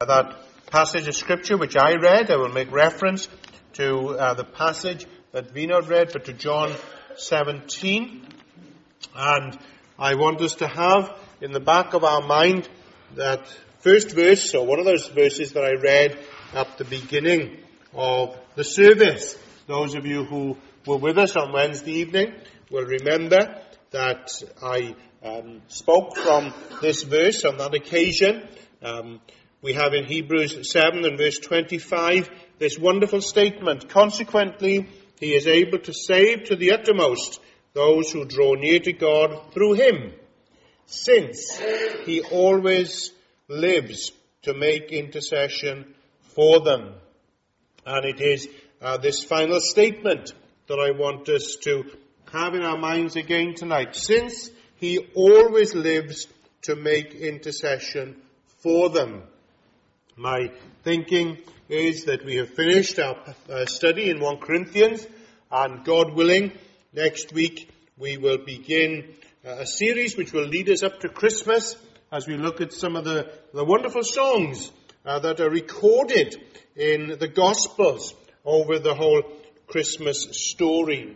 that passage of Scripture which I read. I will make reference to the passage that Vinod read, but to John 17. And I want us to have in the back of our mind that first verse, or one of those verses that I read at the beginning of the service. Those of you who were with us on Wednesday evening will remember that I spoke from this verse on that occasion. We have in Hebrews 7 and verse 25 this wonderful statement: consequently, he is able to save to the uttermost those who draw near to God through him, since he always lives to make intercession for them. And it is this final statement that I want us to have in our minds again tonight. Since he always lives to make intercession for them. My thinking is that we have finished our study in 1 Corinthians, and God willing, next week we will begin a series which will lead us up to Christmas as we look at some of the wonderful songs that are recorded in the Gospels over the whole Christmas story.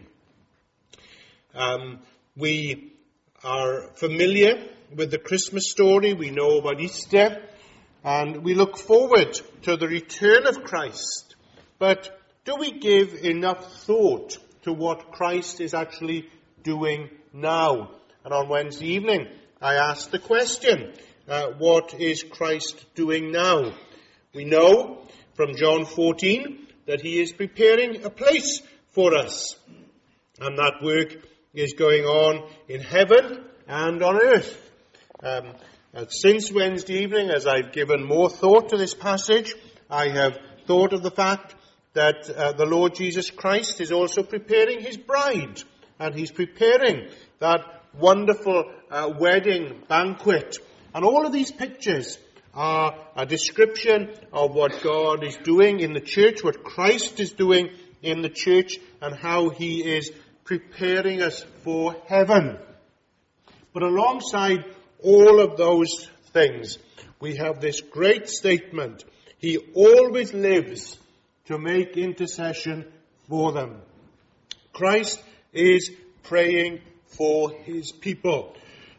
We are familiar with the Christmas story. We know about Easter, and we look forward to the return of Christ. But do we give enough thought to what Christ is actually doing now? And on Wednesday evening, I asked the question, what is Christ doing now? We know from John 14 that he is preparing a place for us. And that work is going on in heaven and on earth. Since Wednesday evening, as I've given more thought to this passage, I have thought of the fact that the Lord Jesus Christ is also preparing his bride. And he's preparing that wonderful wedding banquet. And all of these pictures are a description of what God is doing in the church, what Christ is doing in the church, and how he is preparing us for heaven. But alongside all of those things, we have this great statement: he always lives to make intercession for them. Christ is praying for his people.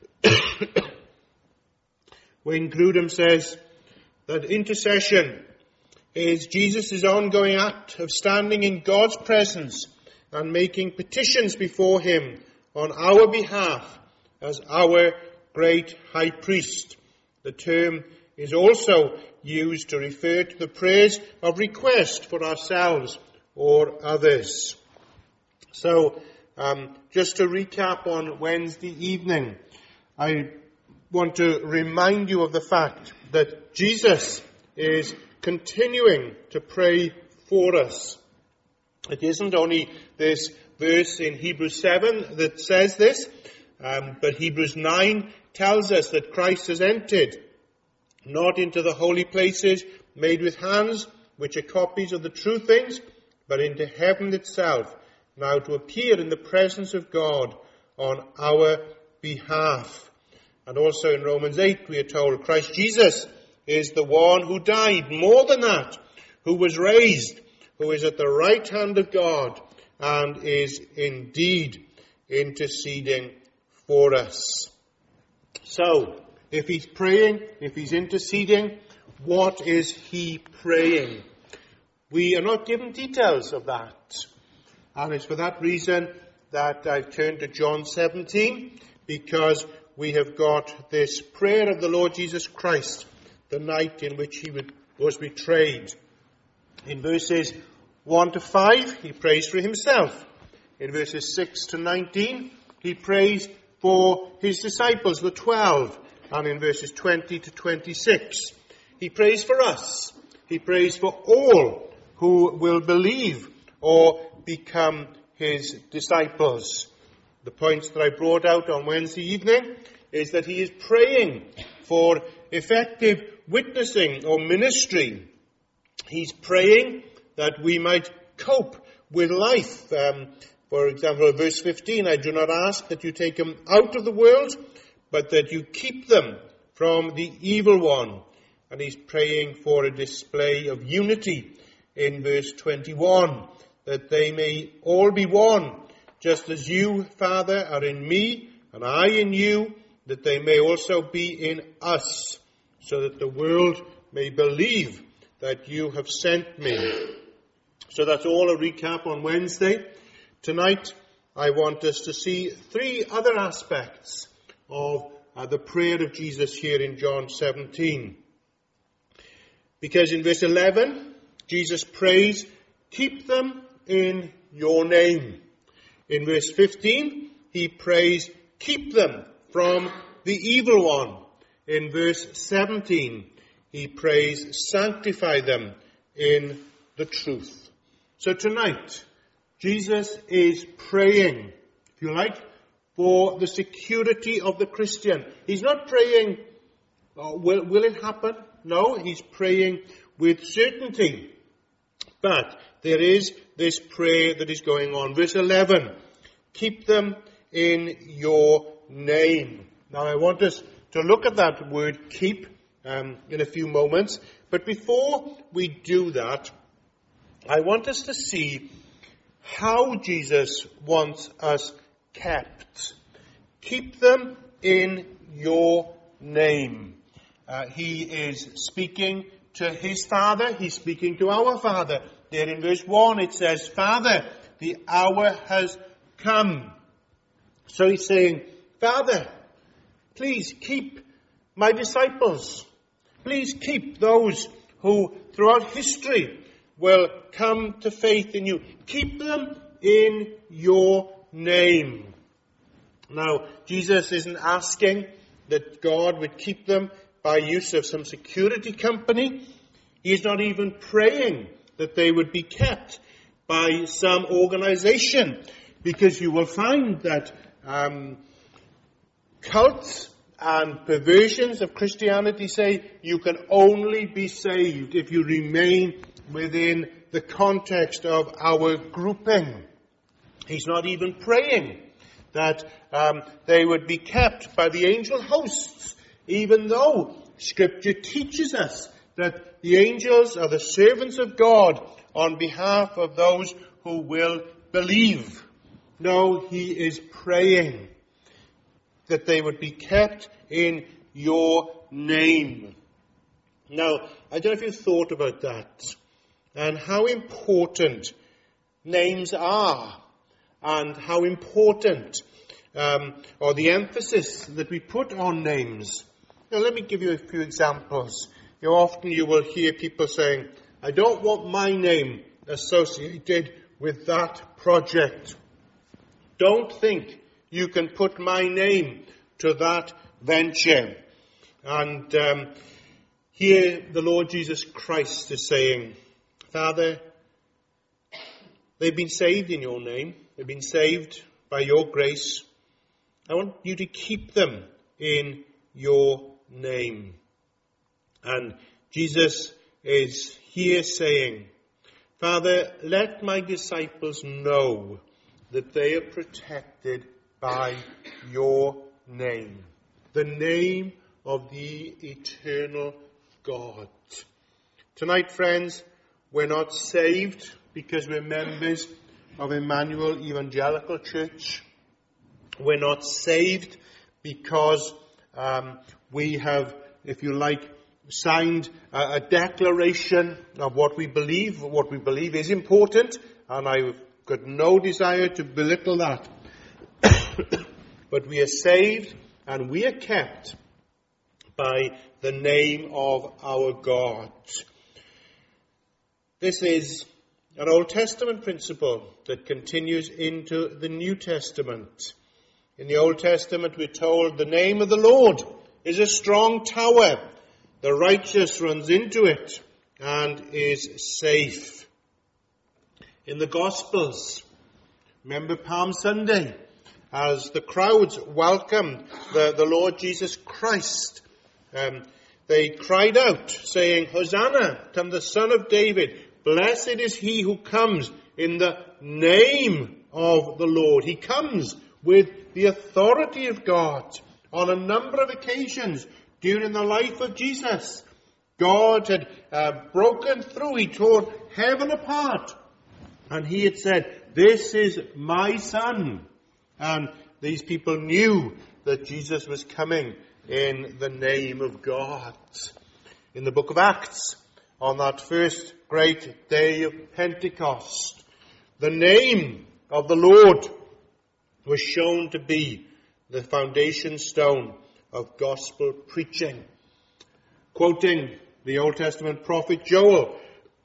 Wayne Grudem says that intercession is Jesus' ongoing act of standing in God's presence and making petitions before him on our behalf as our great high priest. The term is also used to refer to the prayers of request for ourselves or others. So, just to recap on Wednesday evening, I want to remind you of the fact that Jesus is continuing to pray for us. It isn't only this verse in Hebrews 7 that says this, but Hebrews 9 tells us that Christ has entered not into the holy places made with hands, which are copies of the true things, but into heaven itself, now to appear in the presence of God on our behalf. And also in Romans 8 we are told Christ Jesus is the one who died, more than that, who was raised, who is at the right hand of God, and is indeed interceding for us. So, if he's praying, if he's interceding, what is he praying? We are not given details of that. And it's for that reason that I've turned to John 17, because we have got this prayer of the Lord Jesus Christ, the night in which he was betrayed. In verses 1 to 5, he prays for himself. In verses 6 to 19, he prays for his disciples, the 12. And in verses 20 to 26, he prays for us. He prays for all who will believe or become his disciples. The points that I brought out on Wednesday evening is that he is praying for effective witnessing or ministry. He's praying that we might cope with life. For example, verse 15, I do not ask that you take them out of the world, but that you keep them from the evil one. and he's praying for a display of unity in verse 21, that they may all be one, just as you, Father, are in me, and I in you, that they may also be in us, so that the world may believe that you have sent me. So that's all a recap on Wednesday. Tonight, I want us to see three other aspects of the prayer of Jesus here in John 17. Because in verse 11, Jesus prays, keep them in your name. In verse 15, he prays, keep them from the evil one. In verse 17, he prays, sanctify them in the truth. So tonight, Jesus is praying, if you like, for the security of the Christian. He's not praying, will it happen? No, he's praying with certainty. But there is this prayer that is going on. Verse 11, keep them in your name. Now I want us to look at that word keep in a few moments. But before we do that, I want us to see how Jesus wants us kept. Keep them in your name. He is speaking to his Father. He's speaking to our Father. There in verse 1 it says, Father, the hour has come. So he's saying, Father, please keep my disciples. Please keep those who throughout history will come to faith in you. Keep them in your name. Now, Jesus isn't asking that God would keep them by use of some security company. He's not even praying that they would be kept by some organization, because you will find that cults and perversions of Christianity say you can only be saved if you remain within the context of our grouping. He's not even praying that they would be kept by the angel hosts, even though Scripture teaches us that the angels are the servants of God on behalf of those who will believe. No, he is praying that they would be kept in your name. Now, I don't know if you've thought about that and how important names are, and how important or the emphasis that we put on names. Now, let me give you a few examples. Often you will hear people saying, I don't want my name associated with that project. Don't think you can put my name to that venture. And here the Lord Jesus Christ is saying, Father, they've been saved in your name. They've been saved by your grace. I want you to keep them in your name. And Jesus is here saying, Father, let my disciples know that they are protected by your name, the name of the eternal God. Tonight, friends, we're not saved because we're members of Emmanuel Evangelical Church. We're not saved because we have, if you like, signed a declaration of what we believe. What we believe is important, and I've got no desire to belittle that. But we are saved and we are kept by the name of our God. This is an Old Testament principle that continues into the New Testament. In the Old Testament, we're told the name of the Lord is a strong tower. The righteous runs into it and is safe. In the Gospels, remember Palm Sunday, as the crowds welcomed the Lord Jesus Christ, they cried out, saying, Hosanna to the Son of David. Blessed is he who comes in the name of the Lord. He comes with the authority of God. On a number of occasions during the life of Jesus, God had broken through. He tore heaven apart. And he had said, "This is my son." And these people knew that Jesus was coming in the name of God. In the book of Acts, on that first great day of Pentecost, the name of the Lord was shown to be the foundation stone of gospel preaching. Quoting the Old Testament prophet Joel,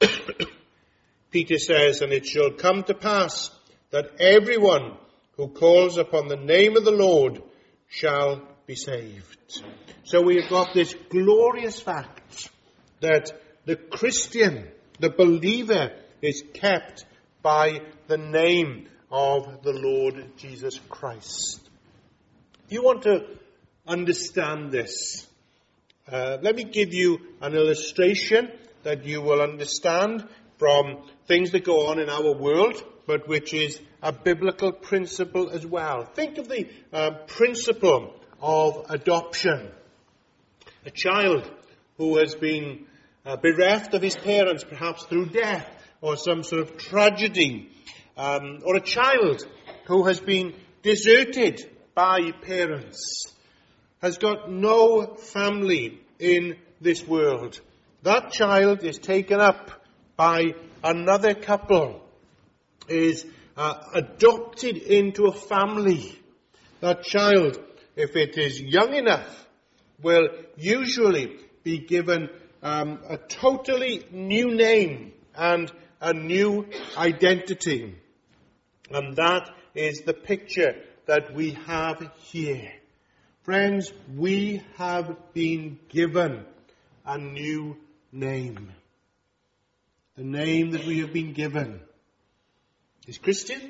Peter says, "And it shall come to pass that everyone who calls upon the name of the Lord shall be saved." So we have got this glorious fact that the Christian, the believer, is kept by the name of the Lord Jesus Christ. If you want to understand this, let me give you an illustration that you will understand from things that go on in our world, but which is a biblical principle as well. Think of the principle of adoption. A child who has been bereft of his parents, perhaps through death or some sort of tragedy, or a child who has been deserted by parents, has got no family in this world. That child is taken up by another couple, is adopted into a family. That child, if it is young enough, will usually be given a totally new name and a new identity. And that is the picture that we have here. Friends, we have been given a new name. The name that we have been given is Christian,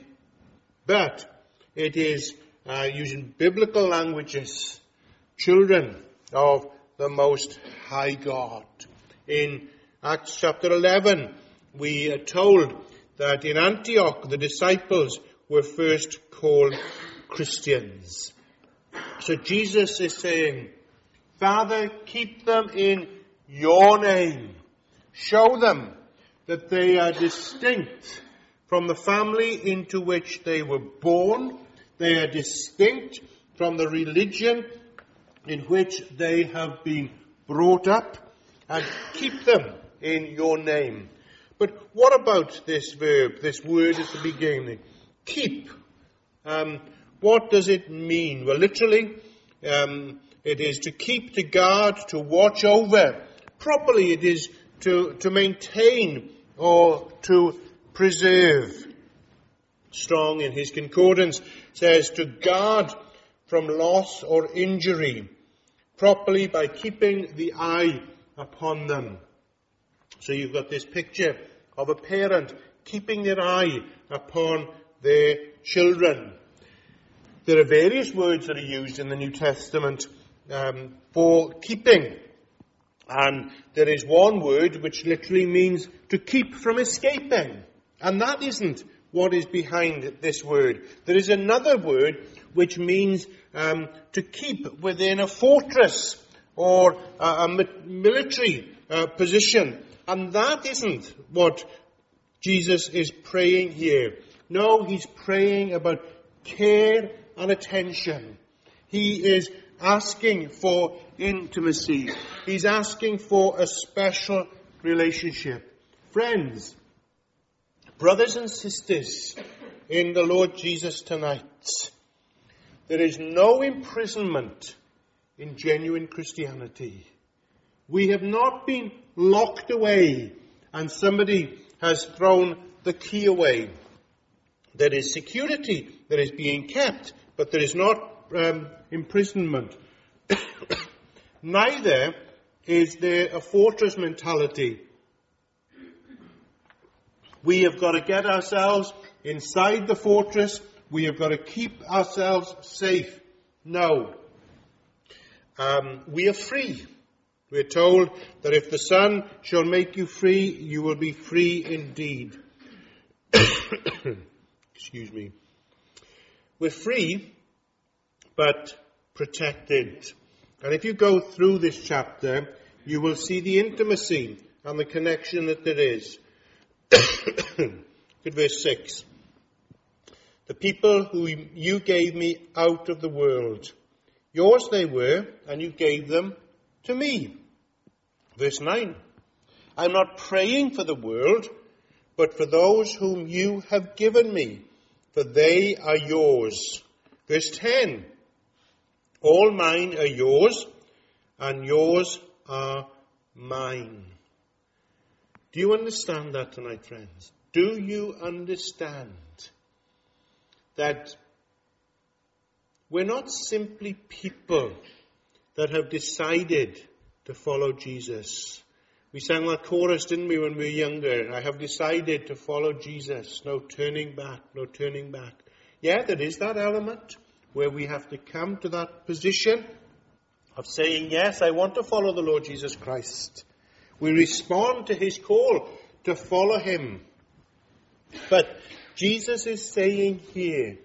but it is, using biblical languages, children of the Most High God. In Acts chapter 11, we are told that in Antioch the disciples were first called Christians. So Jesus is saying, "Father, keep them in your name. Show them that they are distinct from the family into which they were born. They are distinct from the religion in which they have been brought up, and keep them in your name." But what about this verb, this word at the beginning? Keep. What does it mean? Well, literally, it is to keep, to guard, to watch over. Properly, it is to maintain or to preserve. Strong, in his concordance, says to guard from loss or injury, properly by keeping the eye upon them. So you've got this picture of a parent keeping their eye upon their children. There are various words that are used in the New Testament for keeping. And there is one word which literally means to keep from escaping. And that isn't what is behind this word. There is another word which means to keep within a fortress or a military position. And that isn't what Jesus is praying here. No, he's praying about care and attention. He is asking for intimacy. He's asking for a special relationship. Friends, brothers and sisters in the Lord Jesus tonight, there is no imprisonment in genuine Christianity. We have not been locked away and somebody has thrown the key away. There is security that is being kept, but there is not imprisonment. Neither is there a fortress mentality. We have got to get ourselves inside the fortress. We have got to keep ourselves safe. No. We are free. We're told that if the Son shall make you free, you will be free indeed. Excuse me. We're free, but protected. And if you go through this chapter, you will see the intimacy and the connection that there is. Look at verse 6. The people who you gave me out of the world, yours they were, and you gave them to me. Verse 9. I'm not praying for the world, but for those whom you have given me, for they are yours. Verse 10. All mine are yours, and yours are mine. Do you understand that tonight, friends? Do you understand that we're not simply people that have decided to follow Jesus? We sang that chorus, didn't we, when we were younger? I have decided to follow Jesus. No turning back, no turning back. Yeah, there is that element where we have to come to that position of saying, yes, I want to follow the Lord Jesus Christ. We respond to his call to follow him. But Jesus is saying here,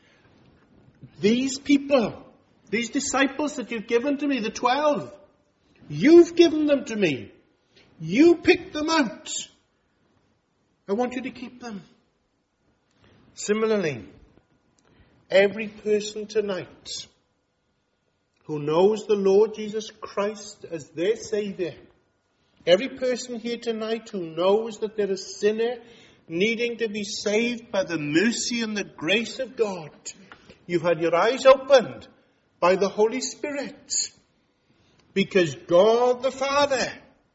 these people, these disciples that you've given to me, the 12, you've given them to me. You picked them out. I want you to keep them. Similarly, every person tonight who knows the Lord Jesus Christ as their Saviour, every person here tonight who knows that they're a sinner needing to be saved by the mercy and the grace of God, you've had your eyes opened by the Holy Spirit, because God the Father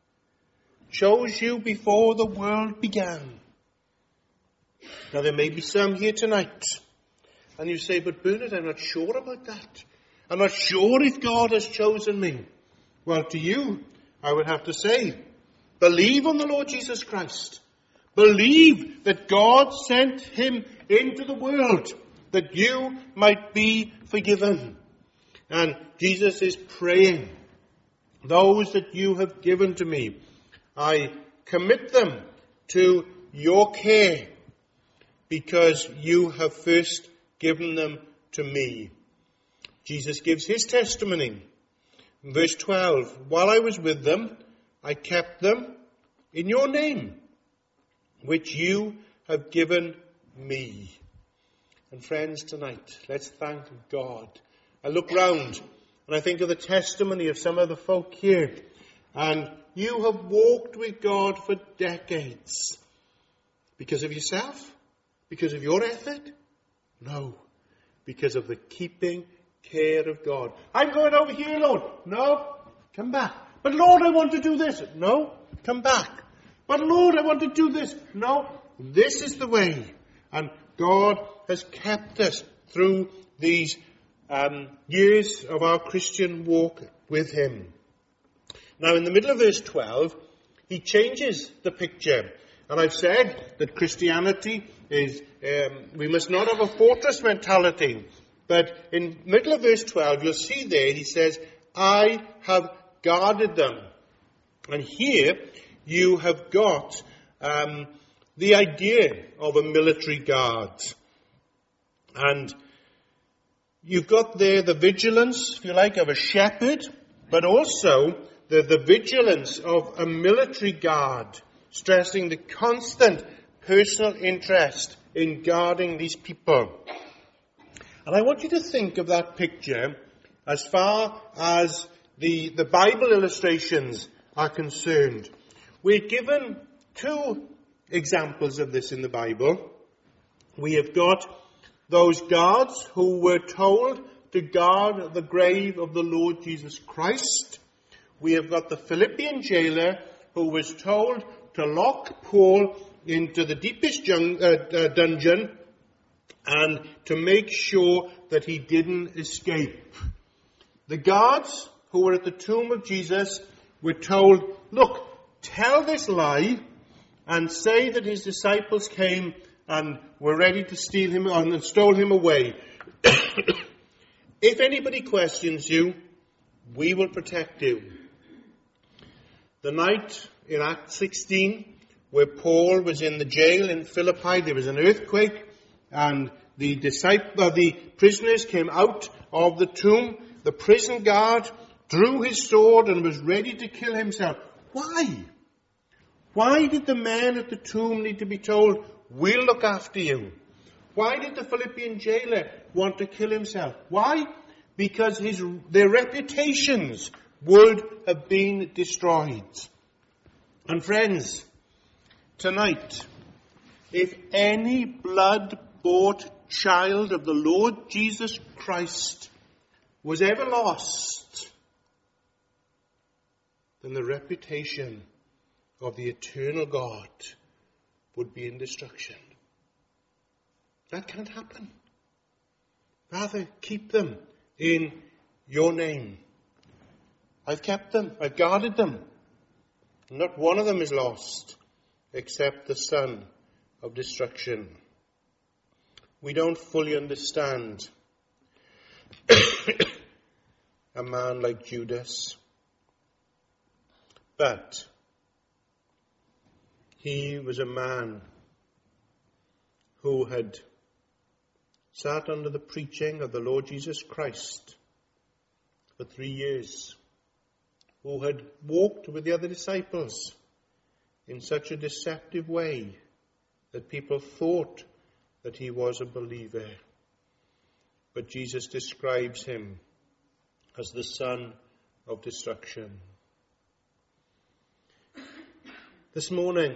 chose you before the world began. Now there may be some here tonight, and you say, but Bernard, I'm not sure about that. I'm not sure if God has chosen me. Well, to you, I would have to say, believe on the Lord Jesus Christ. Believe that God sent him into the world that you might be forgiven. And Jesus is praying, those that you have given to me, I commit them to your care because you have first given them to me. Jesus gives his testimony. In verse 12, while I was with them, I kept them in your name, which you have given me. And friends, tonight, let's thank God. I look round and I think of the testimony of some of the folk here. And you have walked with God for decades. Because of yourself? Because of your effort? No. Because of the keeping care of God. I'm going over here, Lord. No, come back. But Lord, I want to do this. No, come back. But Lord, I want to do this. No, this is the way. And God has kept us through these years of our Christian walk with him. Now, in the middle of verse 12, he changes the picture. And I've said that Christianity is, we must not have a fortress mentality. But in the middle of verse 12, you'll see there, he says, I have guarded them. And here, you have got the idea of a military guard. And you've got there the vigilance, if you like, of a shepherd, but also the vigilance of a military guard, stressing the constant personal interest in guarding these people. And I want you to think of that picture as far as the Bible illustrations are concerned. We're given two examples of this in the Bible. We have got those guards who were told to guard the grave of the Lord Jesus Christ. We have got the Philippian jailer who was told to lock Paul into the deepest dungeon and to make sure that he didn't escape. The guards who were at the tomb of Jesus were told, look, tell this lie and say that his disciples came and were ready to steal him and stole him away. If anybody questions you, we will protect you. The night in Acts 16, where Paul was in the jail in Philippi, there was an earthquake, and the prisoners came out of the tomb. The prison guard drew his sword and was ready to kill himself. Why? Why did the men at the tomb need to be told, we'll look after you? Why did the Philippian jailer want to kill himself? Why? Because their reputations would have been destroyed. And friends, tonight, if any blood-bought child of the Lord Jesus Christ was ever lost, then the reputation of the eternal God would be in destruction. That can't happen. Rather, keep them in your name. I've kept them. I've guarded them. Not one of them is lost, except the son of destruction. We don't fully understand a man like Judas, but he was a man who had sat under the preaching of the Lord Jesus Christ for 3 years, who had walked with the other disciples in such a deceptive way that people thought that he was a believer. But Jesus describes him as the son of destruction. This morning,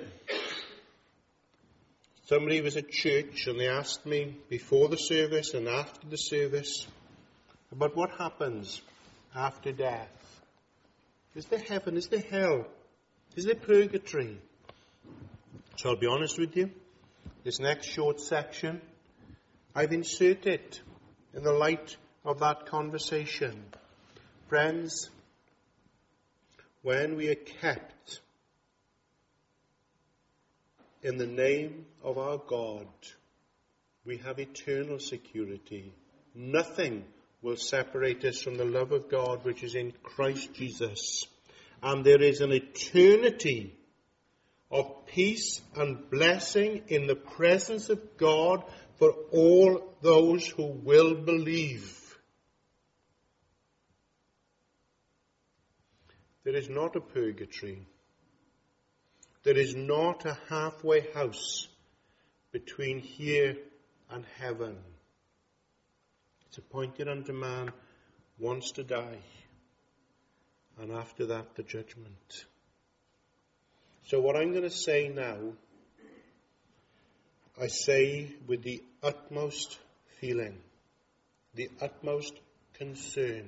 somebody was at church and they asked me before the service and after the service about what happens after death. Is there heaven? Is there hell? Is there purgatory? So I'll be honest with you. This next short section, I've inserted in the light of that conversation. Friends, when we are kept in the name of our God, we have eternal security. Nothing will separate us from the love of God which is in Christ Jesus. And there is an eternity of peace and blessing in the presence of God for all those who will believe. There is not a purgatory. There is not a halfway house between here and heaven. It's appointed unto man once to die, and after that the judgment. So what I'm going to say now, I say with the utmost feeling, the utmost concern.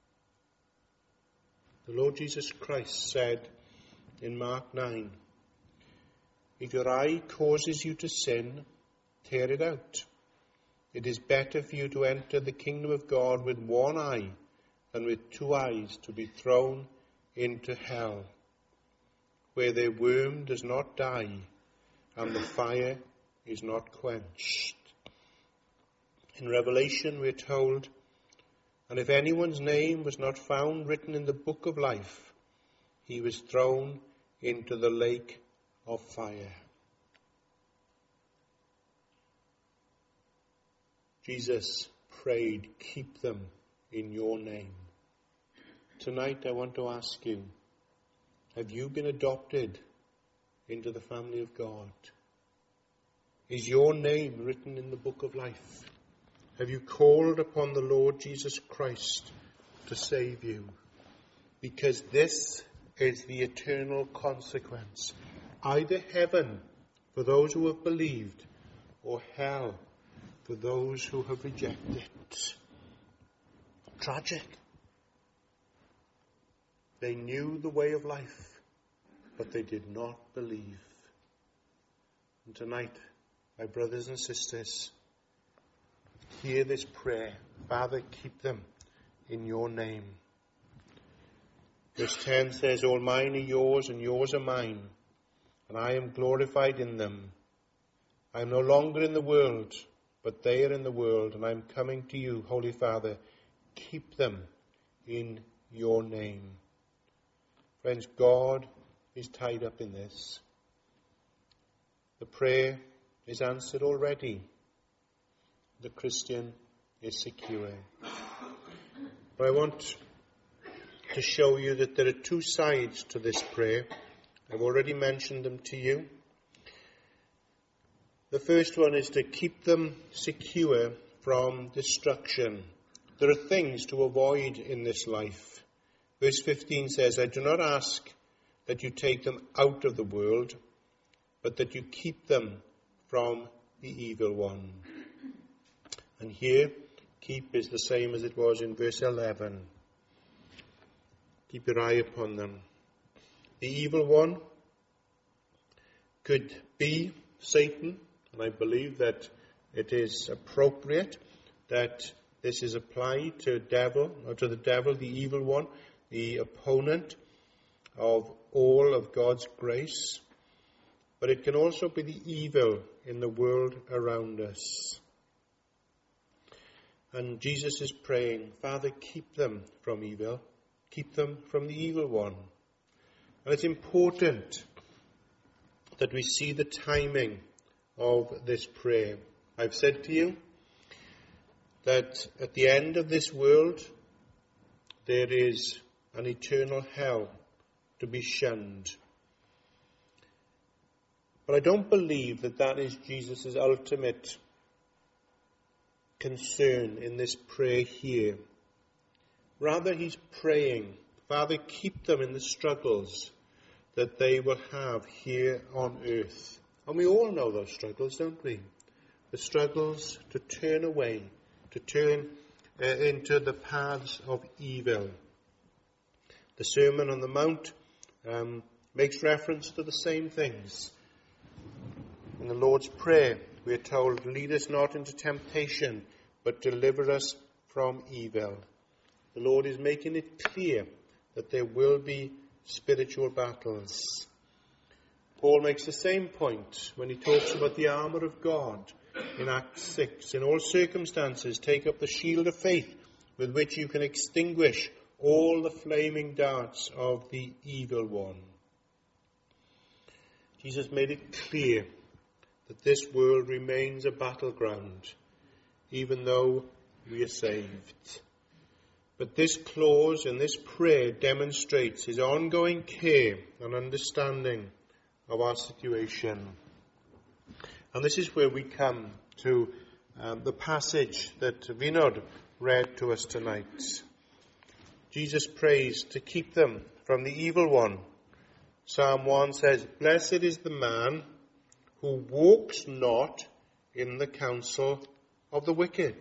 The Lord Jesus Christ said in Mark 9, if your eye causes you to sin, tear it out. It is better for you to enter the kingdom of God with one eye than with 2 eyes to be thrown into hell, where their worm does not die and the fire is not quenched. In Revelation we are told, and if anyone's name was not found written in the book of life, he was thrown into the lake of fire. Jesus prayed, keep them in your name. Tonight I want to ask you, have you been adopted into the family of God? Is your name written in the book of life? Have you called upon the Lord Jesus Christ to save you? Because this is the eternal consequence. Either heaven for those who have believed, or hell for those who have rejected. Tragic. They knew the way of life, but they did not believe. And tonight, my brothers and sisters, hear this prayer. Father, keep them in your name. Verse 10 says, all mine are yours and yours are mine, and I am glorified in them. I am no longer in the world, but they are in the world, and I am coming to you, Holy Father. Keep them in your name. Friends, God is tied up in this. The prayer is answered already. The Christian is secure. But I want to show you that there are two sides to this prayer. I've already mentioned them to you. The first one is to keep them secure from destruction. There are things to avoid in this life. Verse 15 says, I do not ask that you take them out of the world, but that you keep them from the evil one. And here, keep is the same as it was in verse 11. Keep your eye upon them. The evil one could be Satan, and I believe that it is appropriate that this is applied to the devil, the evil one, the opponent of all of God's grace. But it can also be the evil in the world around us. And Jesus is praying, Father, keep them from evil. Keep them from the evil one. And it's important that we see the timing of this prayer. I've said to you that at the end of this world, there is an eternal hell to be shunned. But I don't believe that that is Jesus' ultimate concern in this prayer here. Rather, he's praying, Father, keep them in the struggles that they will have here on earth. And we all know those struggles, don't we? The struggles to turn away, to turn into the paths of evil. The Sermon on the Mount makes reference to the same things. In the Lord's Prayer, we are told, lead us not into temptation, but deliver us from evil. The Lord is making it clear that there will be spiritual battles. Paul makes the same point when he talks about the armour of God in Acts 6. In all circumstances, take up the shield of faith with which you can extinguish all the flaming darts of the evil one. Jesus made it clear that this world remains a battleground, even though we are saved. But this clause in this prayer demonstrates his ongoing care and understanding of our situation. And this is where we come to the passage that Vinod read to us tonight. Jesus prays to keep them from the evil one. Psalm 1 says, Blessed is the man who walks not in the counsel of the wicked,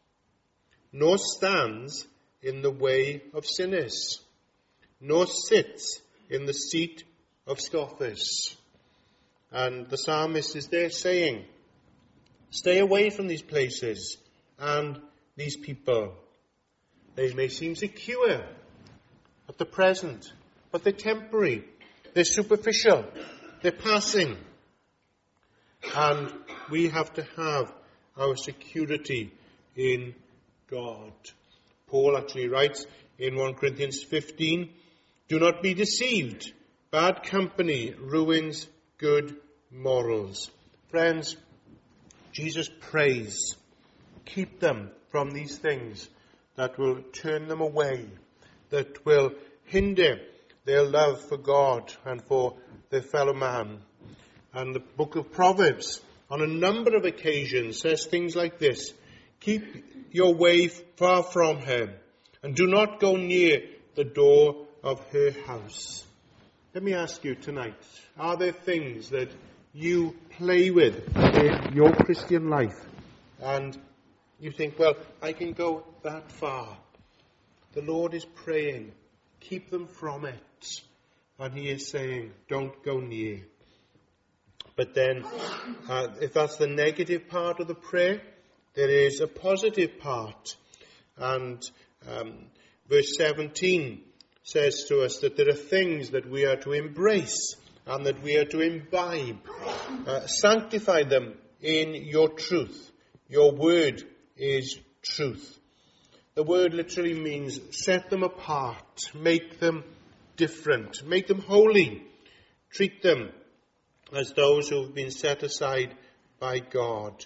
nor stands in the way of sinners, nor sits in the seat of scoffers. And the psalmist is there saying, stay away from these places and these people. They may seem secure at the present, but they're temporary, they're superficial, they're passing. And we have to have our security in God. Paul actually writes in 1 Corinthians 15, do not be deceived. Bad company ruins good morals. Friends, Jesus prays, keep them from these things that will turn them away, that will hinder their love for God and for their fellow man. And the book of Proverbs, on a number of occasions, says things like this: keep your way far from her, and do not go near the door of her house. Let me ask you tonight, are there things that you play with in your Christian life and you think, well, I can go that far? The Lord is praying, keep them from it. And he is saying, don't go near. But then, if that's the negative part of the prayer, there is a positive part. And verse 17 says to us that there are things that we are to embrace and that we are to imbibe. Sanctify them in your truth. Your word is truth. The word literally means set them apart, make them different, make them holy, treat them as those who have been set aside by God.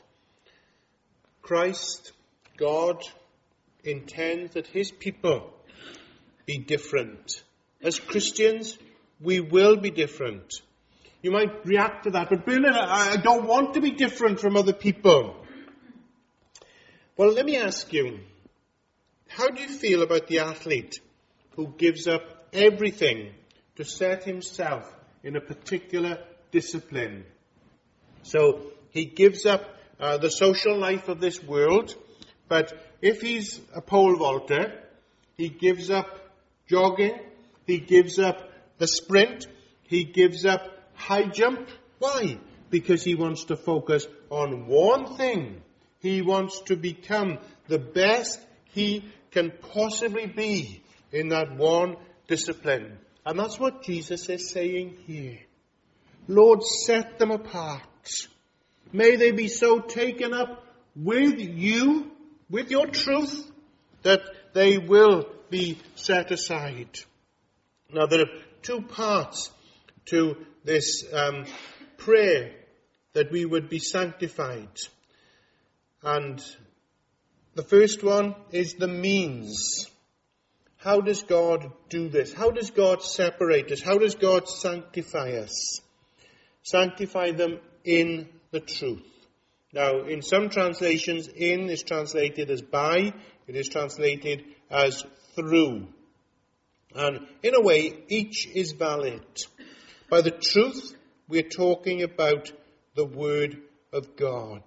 Christ, God, intends that his people be different. As Christians, we will be different. You might react to that, but Bernard, I don't want to be different from other people. Well, let me ask you, how do you feel about the athlete who gives up everything to set himself in a particular discipline? So he gives up the social life of this world, but if he's a pole vaulter, he gives up jogging, he gives up the sprint, he gives up high jump. Why? Because he wants to focus on one thing. He wants to become the best he can possibly be in that one discipline. And that's what Jesus is saying here. Lord, set them apart. May they be so taken up with you, with your truth, that they will be set aside. Now, there are two parts to this prayer, that we would be sanctified. And the first one is the means. How does God do this? How does God separate us? How does God sanctify us? Sanctify them in the truth. Now, in some translations, in is translated as by, it is translated as through. And in a way, each is valid. By the truth, we're talking about the Word of God.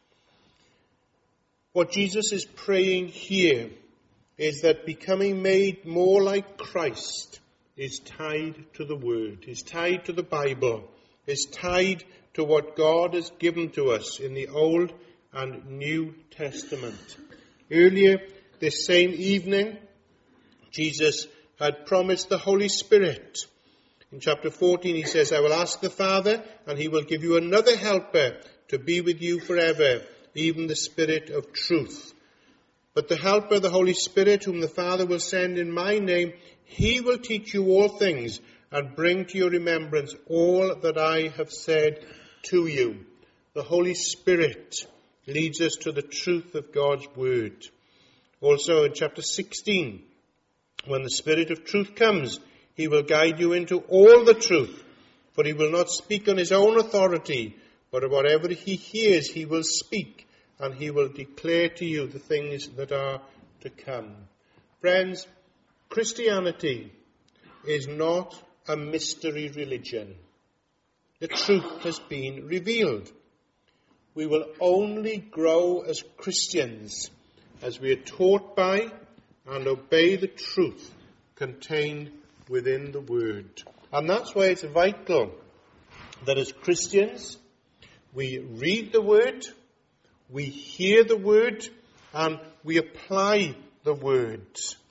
What Jesus is praying here is that becoming made more like Christ is tied to the Word, is tied to the Bible, is tied to what God has given to us in the Old and New Testament. Earlier this same evening, Jesus had promised the Holy Spirit. In chapter 14 he says, I will ask the Father, and he will give you another helper to be with you forever, even the Spirit of truth. But the helper, the Holy Spirit, whom the Father will send in my name, he will teach you all things and bring to your remembrance all that I have said to you. The Holy Spirit leads us to the truth of God's word. Also in chapter 16, when the Spirit of truth comes, he will guide you into all the truth, for he will not speak on his own authority, but whatever he hears he will speak, and he will declare to you the things that are to come. Friends, Christianity is not a mystery religion. The truth has been revealed. We will only grow as Christians as we are taught by and obey the truth contained within the Word. And that's why it's vital that as Christians we read the Word, we hear the Word, and we apply the Word.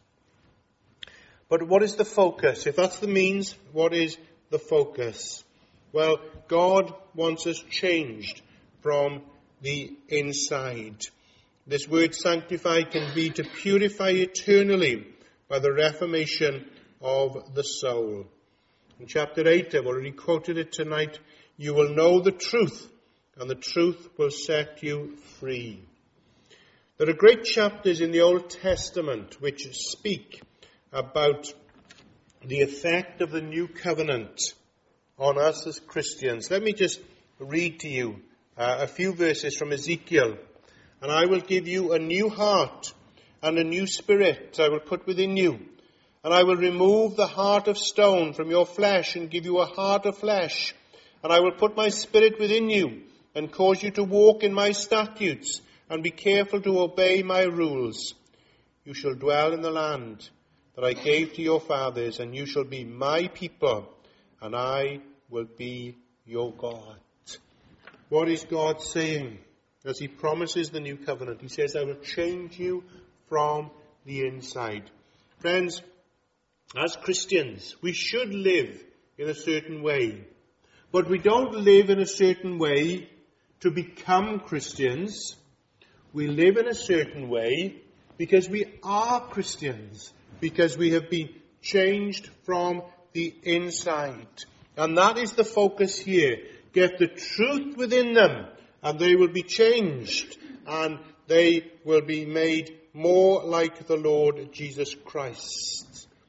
But what is the focus? If that's the means, what is the focus? Well, God wants us changed from the inside. This word sanctify can be to purify eternally by the reformation of the soul. In chapter 8, I've already quoted it tonight, you will know the truth, and the truth will set you free. There are great chapters in the Old Testament which speak about the effect of the new covenant on us as Christians. Let me just read to you a few verses from Ezekiel. And I will give you a new heart and a new spirit I will put within you. And I will remove the heart of stone from your flesh and give you a heart of flesh. And I will put my spirit within you and cause you to walk in my statutes and be careful to obey my rules. You shall dwell in the land that I gave to your fathers, and you shall be my people, and I will be your God. What is God saying as he promises the new covenant? He says, I will change you from the inside. Friends, as Christians, we should live in a certain way. But we don't live in a certain way to become Christians. We live in a certain way because we are Christians, because we have been changed from the inside. And that is the focus here. Get the truth within them, and they will be changed, and they will be made more like the Lord Jesus Christ.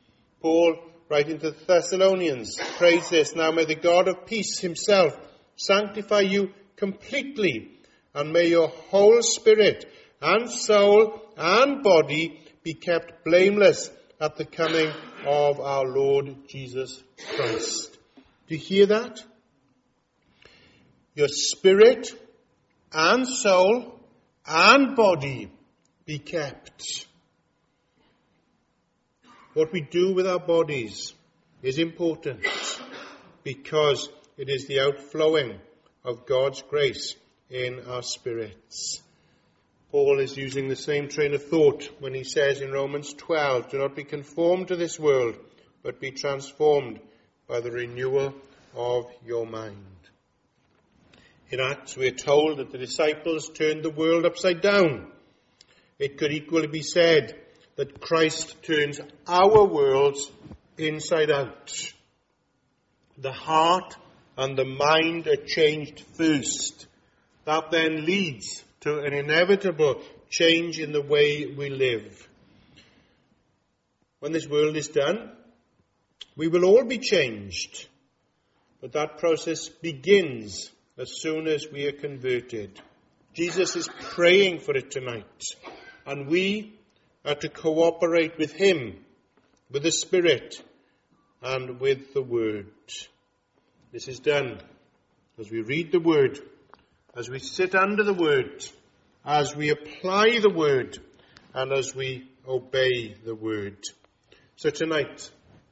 Paul, writing to the Thessalonians, prays this, "Now may the God of peace himself sanctify you completely, and may your whole spirit and soul and body be kept blameless at the coming of our Lord Jesus Christ." Do you hear that? Your spirit and soul and body be kept. What we do with our bodies is important because it is the outflowing of God's grace in our spirits. Paul is using the same train of thought when he says in Romans 12, "Do not be conformed to this world, but be transformed by the renewal of your mind." In Acts, we are told that the disciples turned the world upside down. It could equally be said that Christ turns our worlds inside out. The heart and the mind are changed first. That then leads to an inevitable change in the way we live. When this world is done, we will all be changed. But that process begins as soon as we are converted. Jesus is praying for it tonight. And we are to cooperate with him, with the Spirit, and with the Word. This is done as we read the Word, as we sit under the Word, as we apply the Word, and as we obey the Word. So tonight,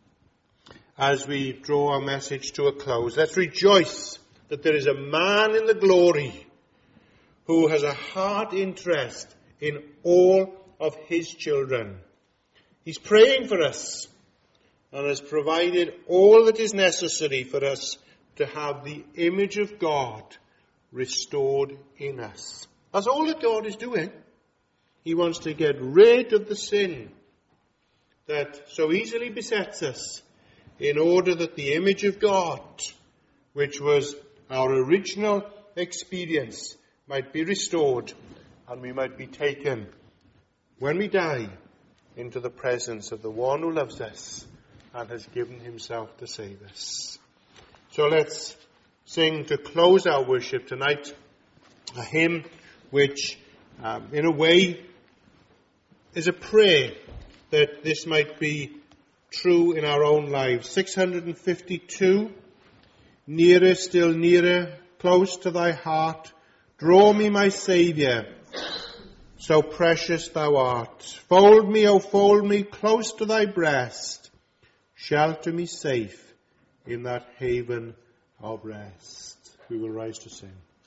as we draw our message to a close, let's rejoice that there is a man in the glory who has a heart interest in all of his children. He's praying for us and has provided all that is necessary for us to have the image of God restored in us. That's all that God is doing. He wants to get rid of the sin that so easily besets us in order that the image of God, which was our original experience, might be restored and we might be taken, when we die, into the presence of the one who loves us and has given himself to save us. So let's sing to close our worship tonight a hymn which, in a way, is a prayer that this might be true in our own lives. 652, "Nearer, still nearer, close to thy heart, draw me, my Saviour, so precious thou art. Fold me, oh fold me, close to thy breast, shelter me safe in that haven of rest." We will rise to sing.